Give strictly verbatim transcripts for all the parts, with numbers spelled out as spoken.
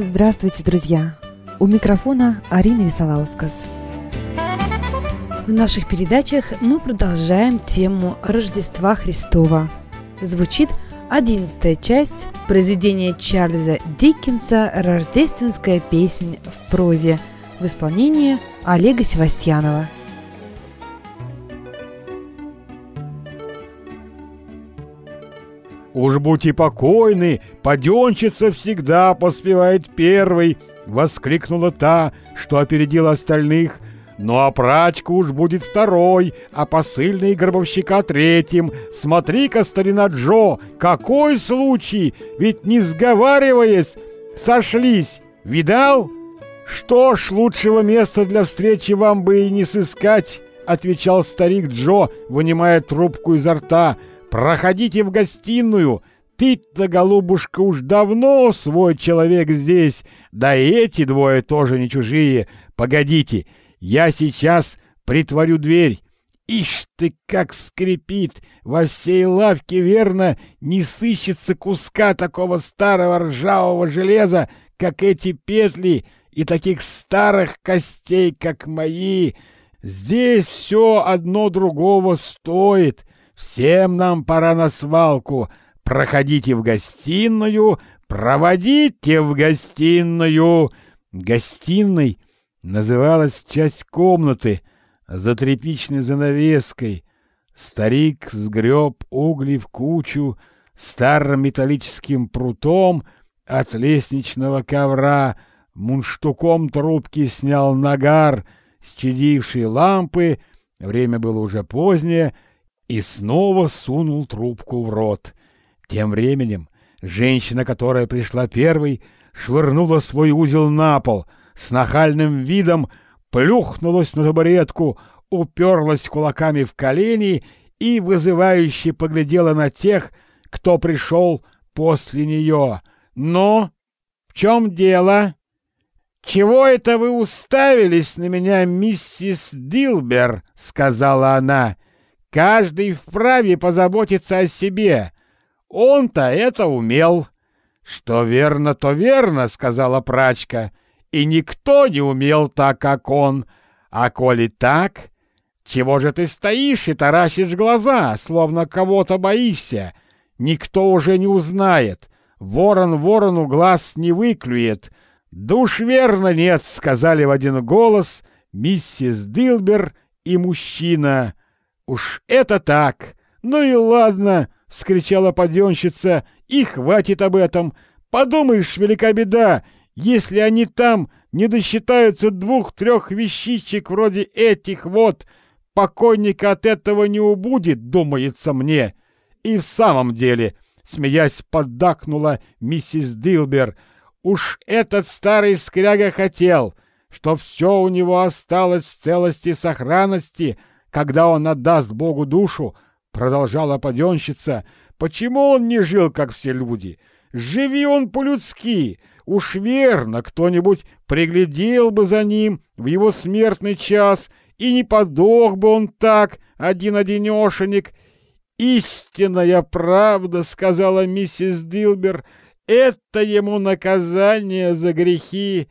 Здравствуйте, друзья! У микрофона Арина Висолаускас. В наших передачах мы продолжаем тему Рождества Христова. Звучит одиннадцатая часть произведения Чарльза Диккенса «Рождественская песнь в прозе» в исполнении Олега Севастьянова. «Уж будьте покойны, паденщица всегда поспевает первой!» — воскликнула та, что опередила остальных. «Ну а прачка уж будет второй, а посыльный гробовщика третьим. Смотри-ка, старина Джо, какой случай! Ведь не сговариваясь, сошлись. Видал? Что ж, лучшего места для встречи вам бы и не сыскать!» — отвечал старик Джо, вынимая трубку изо рта. «Проходите в гостиную. Ты-то, голубушка, уж давно свой человек здесь. Да и эти двое тоже не чужие. Погодите, я сейчас притворю дверь. Ишь ты, как скрипит! Во всей лавке, верно, не сыщется куска такого старого ржавого железа, как эти петли, и таких старых костей, как мои. Здесь все одно другого стоит. Всем нам пора на свалку. Проходите в гостиную, проводите в гостиную». Гостиной называлась часть комнаты за тряпичной занавеской. Старик сгреб угли в кучу старым металлическим прутом от лестничного ковра, мундштуком трубки снял нагар с чадившей лампы, время было уже позднее, и снова сунул трубку в рот. Тем временем женщина, которая пришла первой, швырнула свой узел на пол, с нахальным видом плюхнулась на табуретку, уперлась кулаками в колени и вызывающе поглядела на тех, кто пришел после нее. «Ну, в чем дело? Чего это вы уставились на меня, миссис Дилбер?» — сказала она. «Каждый вправе позаботиться о себе. Он-то это умел». «Что верно, то верно», — сказала прачка. «И никто не умел так, как он. А коли так, чего же ты стоишь и таращишь глаза, словно кого-то боишься? Никто уже не узнает. Ворон ворону глаз не выклюет». «Да уж верно нет», — сказали в один голос миссис Дилбер и мужчина. «Уж это так! Ну и ладно!» — вскричала паденщица. «И хватит об этом! Подумаешь, велика беда, если они там не досчитаются двух-трех вещичек вроде этих вот, покойника от этого не убудет, думается мне». И в самом деле, смеясь, поддакнула миссис Дилбер, «уж этот старый скряга хотел, что все у него осталось в целости и сохранности, когда он отдаст Богу душу». Продолжала паденщица. «Почему он не жил, как все люди? Живи он по-людски. Уж верно, кто-нибудь приглядел бы за ним в его смертный час, и не подох бы он так, один-одинешенек». «Истинная правда», — сказала миссис Дилбер, — «это ему наказание за грехи».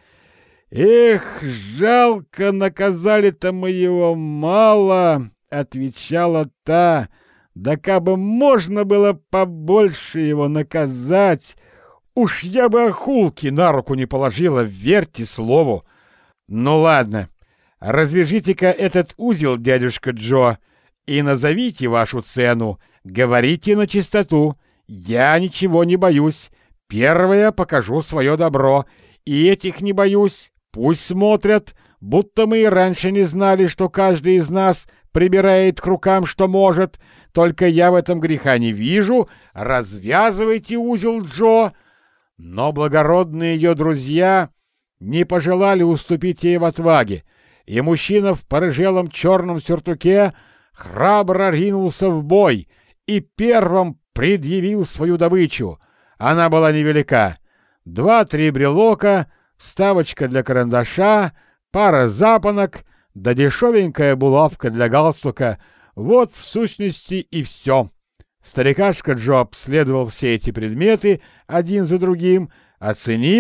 «Эх, жалко, наказали-то мы его мало», — отвечала та. «Да кабы можно было побольше его наказать, уж я бы охулки на руку не положила, верьте слову». «Ну ладно, развяжите-ка этот узел, дядюшка Джо, и назовите вашу цену, говорите на чистоту. Я ничего не боюсь, первое покажу свое добро, и этих не боюсь. Пусть смотрят, будто мы и раньше не знали, что каждый из нас прибирает к рукам, что может. Только я в этом греха не вижу. Развязывайте узел, Джо». Но благородные ее друзья не пожелали уступить ей в отваге, и мужчина в порыжелом черном сюртуке храбро ринулся в бой и первым предъявил свою добычу. Она была невелика. Два-три брелока, вставочка для карандаша, пара запонок, да дешевенькая булавка для галстука. Вот в сущности и все. Старикашка Джо обследовал все эти предметы один за другим, оценил,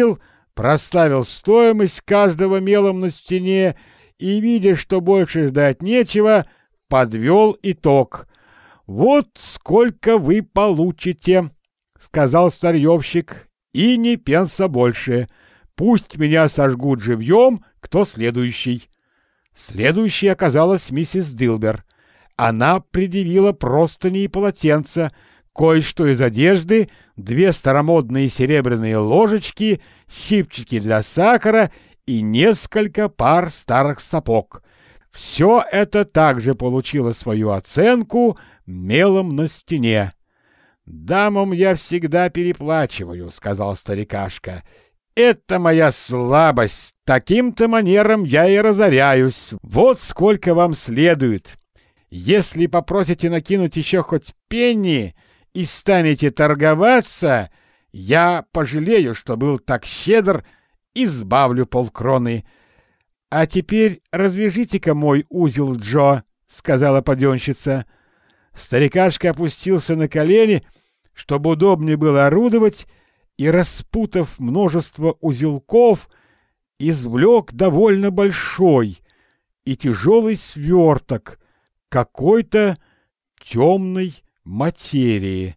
проставил стоимость каждого мелом на стене и, видя, что больше ждать нечего, подвел итог. «Вот сколько вы получите», — сказал старьевщик, — «и ни пенса больше. Пусть меня сожгут живьем, кто следующий». Следующей оказалась миссис Дилбер. Она предъявила простыни и полотенца, кое-что из одежды, две старомодные серебряные ложечки, щипчики для сахара и несколько пар старых сапог. Все это также получило свою оценку мелом на стене. «Дамам я всегда переплачиваю», — сказал старикашка. «Это моя слабость. Таким-то манером я и разоряюсь. Вот сколько вам следует. Если попросите накинуть еще хоть пенни и станете торговаться, я пожалею, что был так щедр, и сбавлю полкроны. А теперь развяжите-ка мой узел, Джо», — сказала паденщица. Старикашка опустился на колени, чтобы удобнее было орудовать, и, распутав множество узелков, извлек довольно большой и тяжелый сверток какой-то темной материи.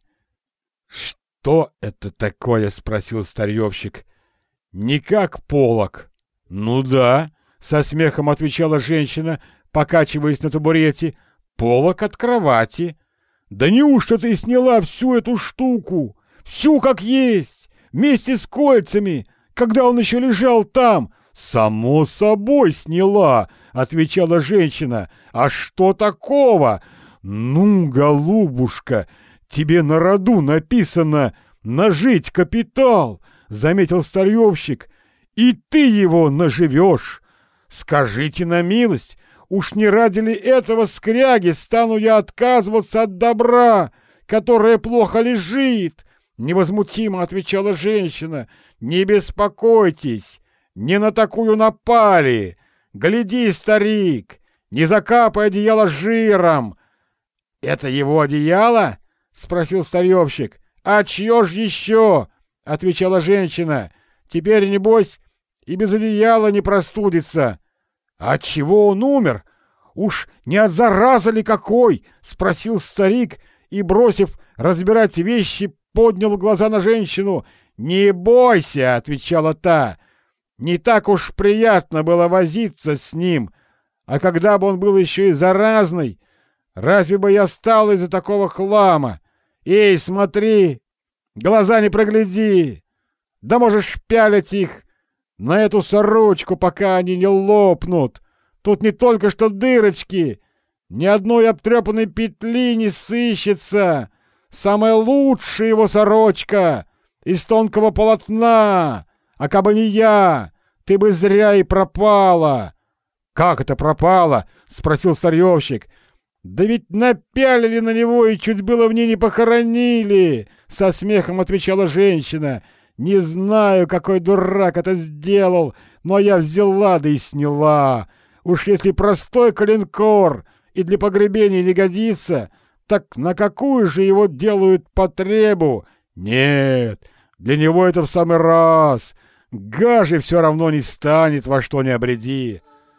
«Что это такое?» — спросил старьевщик. «Не как полог». «Ну да», — со смехом отвечала женщина, покачиваясь на табурете, — «полог от кровати». «Да неужто ты сняла всю эту штуку? Всю как есть, вместе с кольцами, когда он еще лежал там?» «Само собой сняла», — отвечала женщина. «А что такого?» «Ну, голубушка, тебе на роду написано «нажить капитал», — заметил старьевщик, — «и ты его наживешь. Скажите на милость, уж не ради ли этого скряги стану я отказываться от добра, которое плохо лежит?» Невозмутимо отвечала женщина. «Не беспокойтесь, не на такую напали. Гляди, старик, не закапай одеяло жиром». «Это его одеяло?» — спросил старьевщик. «А чье ж еще?» — отвечала женщина. «Теперь, небось, и без одеяла не простудится». «От чего он умер? Уж не от заразы ли какой?» — спросил старик и, бросив разбирать вещи, поднял глаза на женщину. «Не бойся», — отвечала та. «Не так уж приятно было возиться с ним. А когда бы он был еще и заразный, разве бы я стал из-за такого хлама? Эй, смотри, глаза не прогляди. Да можешь пялить их на эту сорочку, пока они не лопнут. Тут не только что дырочки, ни одной обтрепанной петли не сыщется. Самая лучшая его сорочка из тонкого полотна. А кабы не я, ты бы зря и пропала». «Как это пропала?» — спросил старьевщик. «Да ведь напялили на него и чуть было в ней не похоронили», — со смехом отвечала женщина. «Не знаю, какой дурак это сделал, но я взяла да и сняла. Уж если простой коленкор и для погребения не годится, так на какую же его делают потребу? Нет, для него это в самый раз. Гаже все равно не станет, во что не обреди».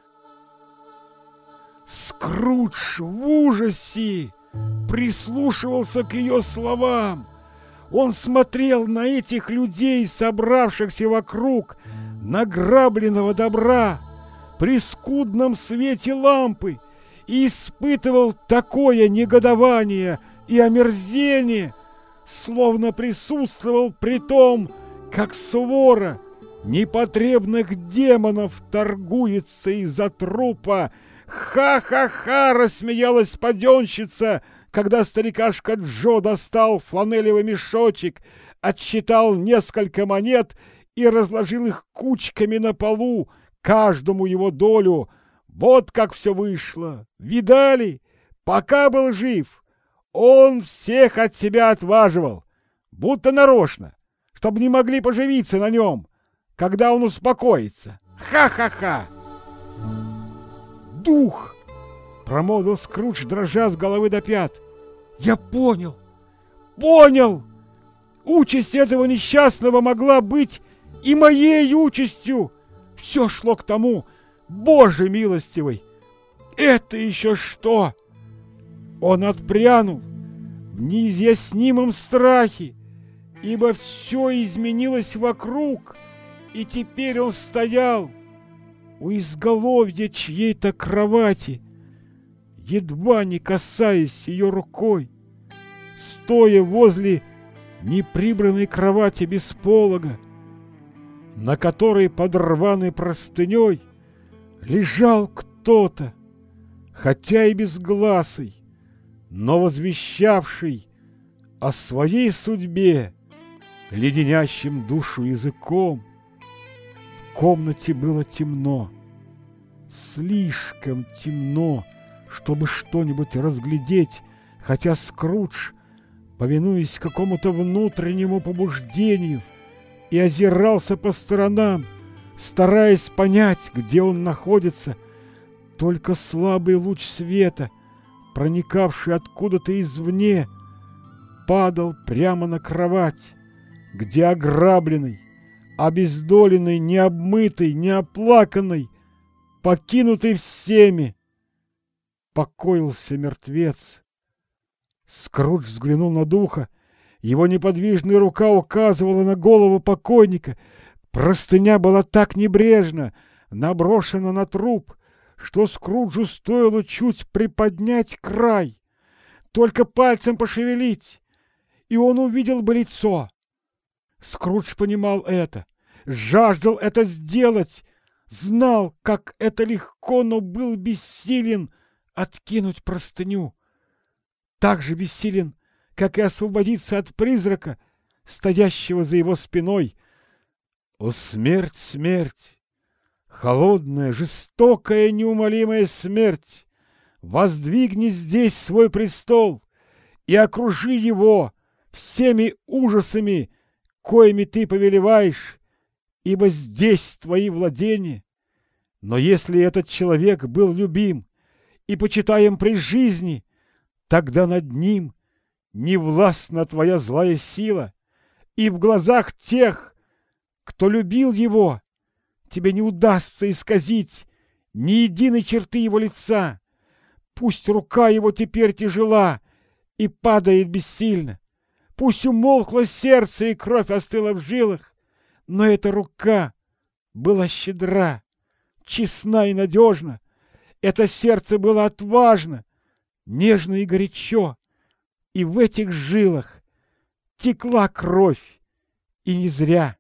Скрудж в ужасе прислушивался к ее словам. Он смотрел на этих людей, собравшихся вокруг награбленного добра, при скудном свете лампы, и испытывал такое негодование и омерзение, словно присутствовал при том, как свора непотребных демонов торгуется из-за трупа. «Ха-ха-ха!» — рассмеялась паденщица, когда старикашка Джо достал фланелевый мешочек, отсчитал несколько монет и разложил их кучками на полу, каждому его долю. Вот как все вышло. Видали? Пока был жив, он всех от себя отваживал, будто нарочно, чтобы не могли поживиться на нем, когда он успокоится. Ха-ха-ха! «Дух!» — промолвил Скрудж, дрожа с головы до пят. «Я понял! Понял! Участь этого несчастного могла быть и моей участью. Все шло к тому, Боже милостивый. Это еще что? Он отпрянул в неизъяснимом страхе, ибо все изменилось вокруг, и теперь он стоял у изголовья чьей-то кровати, едва не касаясь ее рукой, стоя возле неприбранной кровати без полога, на которой под рваной простыней лежал кто-то, хотя и безгласый, но возвещавший о своей судьбе леденящим душу языком. В комнате было темно, слишком темно, чтобы что-нибудь разглядеть, хотя Скрудж, повинуясь какому-то внутреннему побуждению, и озирался по сторонам, стараясь понять, где он находится. Только слабый луч света, проникавший откуда-то извне, падал прямо на кровать, где ограбленный, обездоленный, необмытый, неоплаканный, покинутый всеми, покоился мертвец. Скрудж взглянул на духа. Его неподвижная рука указывала на голову покойника. Простыня была так небрежно наброшена на труп, что Скруджу стоило чуть приподнять край, только пальцем пошевелить, и он увидел бы лицо. Скрудж понимал это, жаждал это сделать, знал, как это легко, но был бессилен откинуть простыню. Так же бессилен, как и освободиться от призрака, стоящего за его спиной. О, смерть, смерть! Холодная, жестокая, неумолимая смерть! Воздвигни здесь свой престол и окружи его всеми ужасами, коими ты повелеваешь, ибо здесь твои владения. Но если этот человек был любим и почитаем при жизни, тогда над ним не властна твоя злая сила, и в глазах тех, кто любил его, тебе не удастся исказить ни единой черты его лица. Пусть рука его теперь тяжела и падает бессильно, пусть умолкло сердце и кровь остыла в жилах, но эта рука была щедра, честна и надежна, это сердце было отважно, нежно и горячо, и в этих жилах текла кровь, и не зря.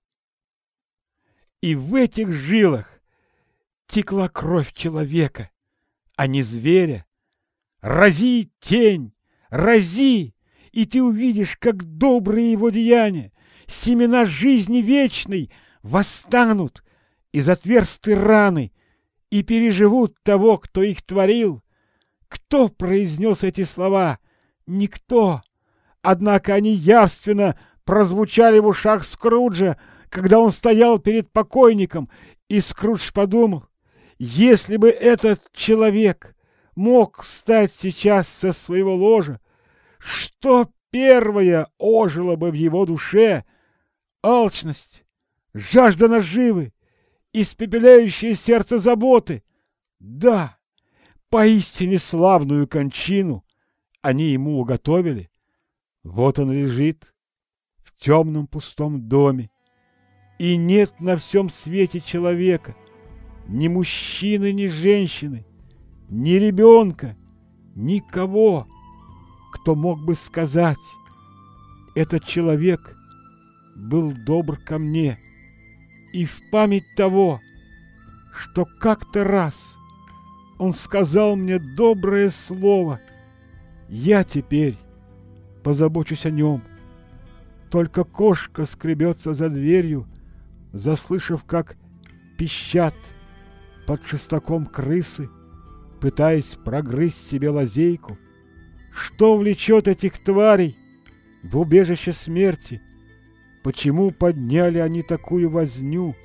И в этих жилах текла кровь человека, а не зверя. Рази, тень, рази, и ты увидишь, как добрые его деяния, семена жизни вечной, восстанут из отверстой раны и переживут того, кто их творил. Кто произнес эти слова? Никто. Однако они явственно прозвучали в ушах Скруджа, когда он стоял перед покойником, и Скрудж подумал, если бы этот человек мог встать сейчас со своего ложа, что первое ожило бы в его душе? Алчность, жажда наживы, испепеляющее сердце заботы. Да, поистине славную кончину они ему уготовили. Вот он лежит в темном пустом доме, и нет на всем свете человека, ни мужчины, ни женщины, ни ребенка, никого, кто мог бы сказать: этот человек был добр ко мне, и в память того, что как-то раз он сказал мне доброе слово, я теперь позабочусь о нем. Только кошка скребется за дверью, заслышав, как пищат под шестаком крысы, пытаясь прогрызть себе лазейку. Что влечет этих тварей в убежище смерти? Почему подняли они такую возню?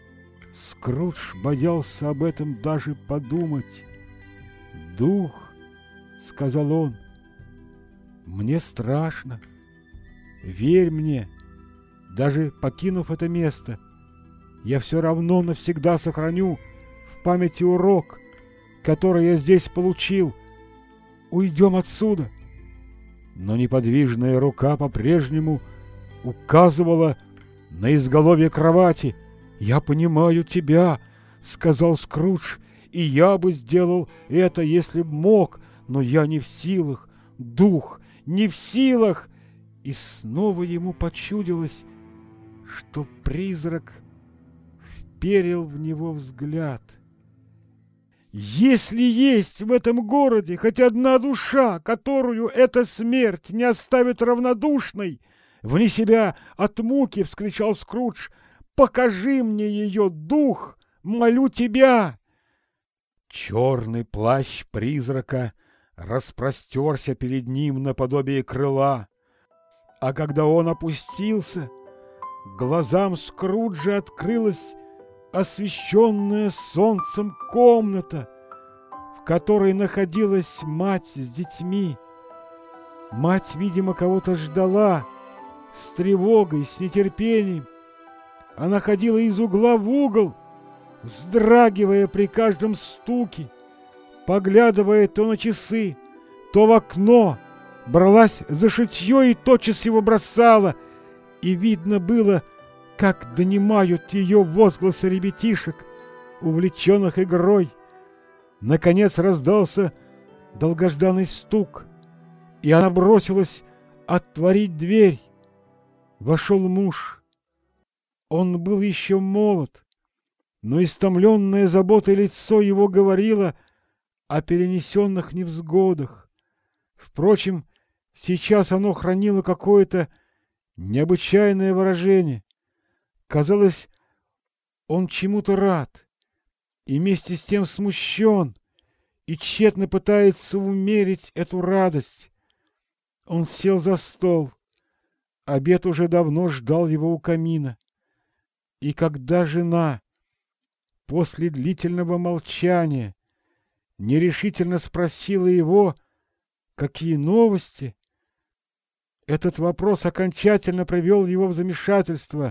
Скрудж боялся об этом даже подумать. «Дух», — сказал он, — «мне страшно. Верь мне, даже покинув это место, я все равно навсегда сохраню в памяти урок, который я здесь получил. Уйдем отсюда. Но неподвижная рука по-прежнему указывала на изголовье кровати. «Я понимаю тебя», — сказал Скрудж, — «и я бы сделал это, если б мог, но я не в силах, дух, не в силах». И снова ему почудилось, что призрак вперил в него взгляд. «Если есть в этом городе хоть одна душа, которую эта смерть не оставит равнодушной, вне себя от муки, — вскричал Скрудж, — покажи мне ее, дух, молю тебя!» Черный плащ призрака распростерся перед ним наподобие крыла, а когда он опустился, глазам Скруджа открылась освещенная солнцем комната, в которой находилась мать с детьми. Мать, видимо, кого-то ждала с тревогой, с нетерпением. Она ходила из угла в угол, вздрагивая при каждом стуке, поглядывая то на часы, то в окно, бралась за шитье и тотчас его бросала, и видно было, как донимают ее возгласы ребятишек, увлеченных игрой. Наконец раздался долгожданный стук, и она бросилась отворить дверь. Вошел муж. Он был еще молод, но истомленное заботой лицо его говорило о перенесенных невзгодах. Впрочем, сейчас оно хранило какое-то необычайное выражение. Казалось, он чему-то рад и вместе с тем смущен и тщетно пытается умерить эту радость. Он сел за стол. Обед уже давно ждал его у камина. И когда жена после длительного молчания нерешительно спросила его, какие новости, этот вопрос окончательно привел его в замешательство.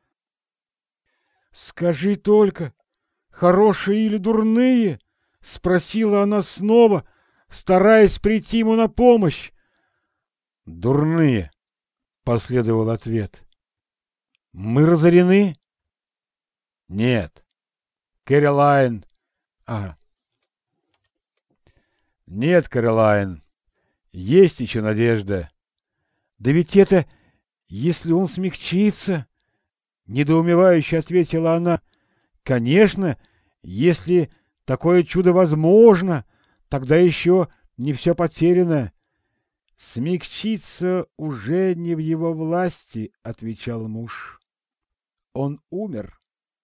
«Скажи только, хорошие или дурные?» — спросила она снова, стараясь прийти ему на помощь. «Дурные», — последовал ответ. «Мы разорены?» «Нет. Кэролайн...» «А, нет, Кэролайн, есть еще надежда». «Да ведь это, если он смягчится...» — недоумевающе ответила она. «Конечно, если такое чудо возможно, тогда еще не все потеряно». «Смягчиться уже не в его власти», — отвечал муж. «Он умер».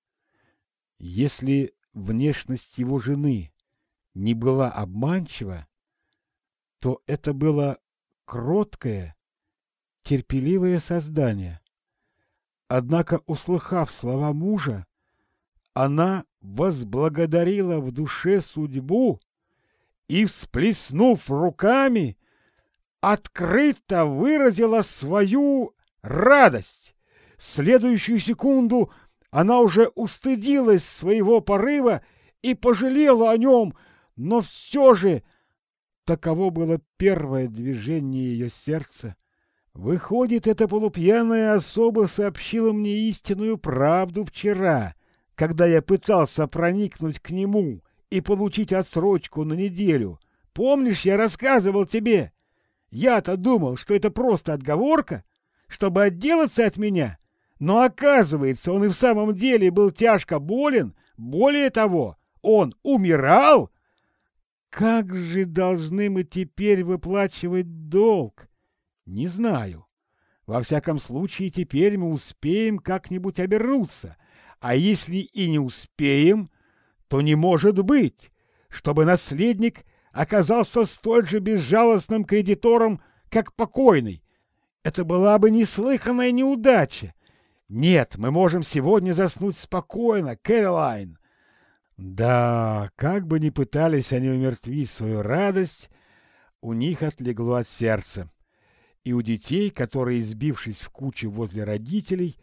Если внешность его жены не была обманчива, то это было кроткое, терпеливое создание. Однако, услыхав слова мужа, она возблагодарила в душе судьбу и, всплеснув руками, открыто выразила свою радость. В следующую секунду она уже устыдилась своего порыва и пожалела о нем, но все же таково было первое движение ее сердца. Выходит, эта полупьяная особа сообщила мне истинную правду вчера, когда я пытался проникнуть к нему и получить отсрочку на неделю. Помнишь, я рассказывал тебе? Я-то думал, что это просто отговорка, чтобы отделаться от меня. Но оказывается, он и в самом деле был тяжко болен. Более того, он умирал. Как же должны мы теперь выплачивать долг? Не знаю. Во всяком случае, теперь мы успеем как-нибудь обернуться. А если и не успеем, то не может быть, чтобы наследник оказался столь же безжалостным кредитором, как покойный. Это была бы неслыханная неудача. Нет, мы можем сегодня заснуть спокойно, Кэролайн. Да, как бы ни пытались они умертвить свою радость, у них отлегло от сердца. И у детей, которые, сбившись в кучу возле родителей,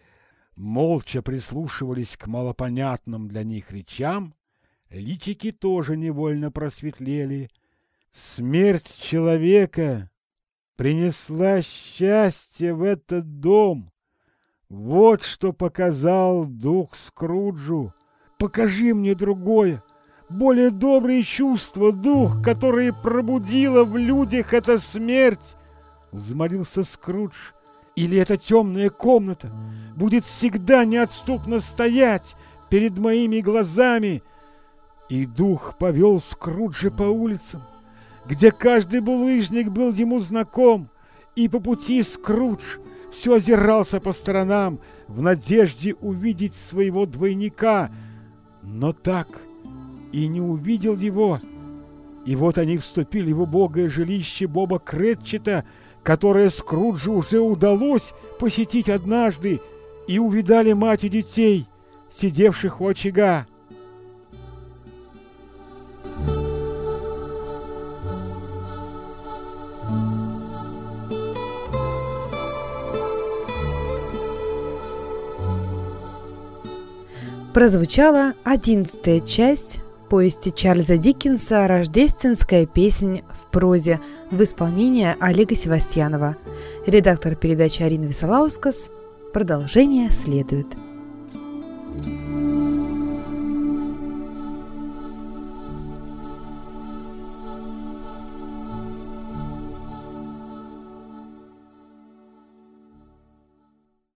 молча прислушивались к малопонятным для них речам, личики тоже невольно просветлели. Смерть человека принесла счастье в этот дом. Вот что показал дух Скруджу. Покажи мне другое, более добрые чувства, дух, которые пробудила в людях эта смерть, — взмолился Скрудж. Или эта темная комната будет всегда неотступно стоять перед моими глазами. И дух повел Скруджа по улицам, где каждый булыжник был ему знаком, и по пути Скрудж все озирался по сторонам в надежде увидеть своего двойника, но так и не увидел его. И вот они вступили в убогое жилище Боба Кретчета, которое Скруджу уже удалось посетить однажды, и увидали мать и детей, сидевших у очага. Прозвучала одиннадцатая часть повести Чарльза Диккенса «Рождественская песнь в прозе» в исполнении Олега Севастьянова. Редактор передачи Арина Висолаускас. Продолжение следует.